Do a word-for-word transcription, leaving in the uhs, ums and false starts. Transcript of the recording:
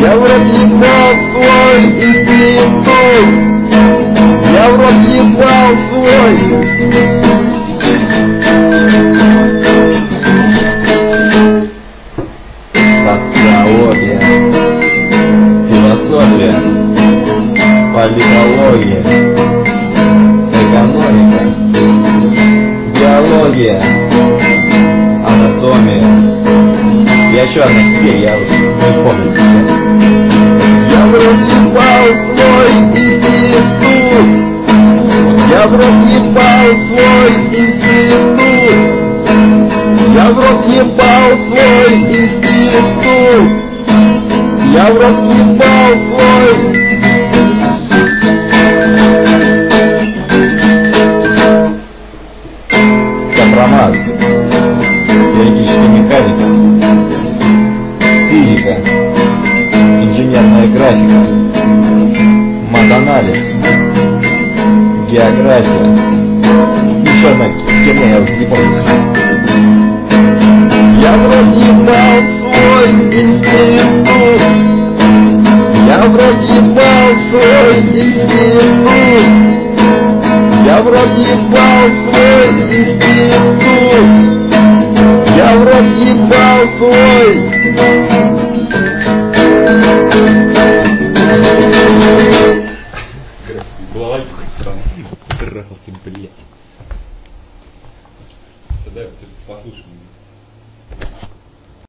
Я в рот ебал свой институт. Я в рот ебал свой. Социология, философия, политология, экономика, биология, анатомия. Я еще одна теперь, я уже не помню сейчас. Я в рот ебал свой институт. Я в рот ебал свой институт. Я в рот ебал свой институт. Я в рот ебал свой. Компромат, теоретическая механика, физика, инженерная графика, матанализ, география. Еще одна херня, я уже не помню. Я в рот ебал свой институт. Я в рот ебал свой институт. Я в рот ебал свой институт. Я в рот ебал свой. Балалайки хоть странно. Трахался, блядь. Тогда послушай меня.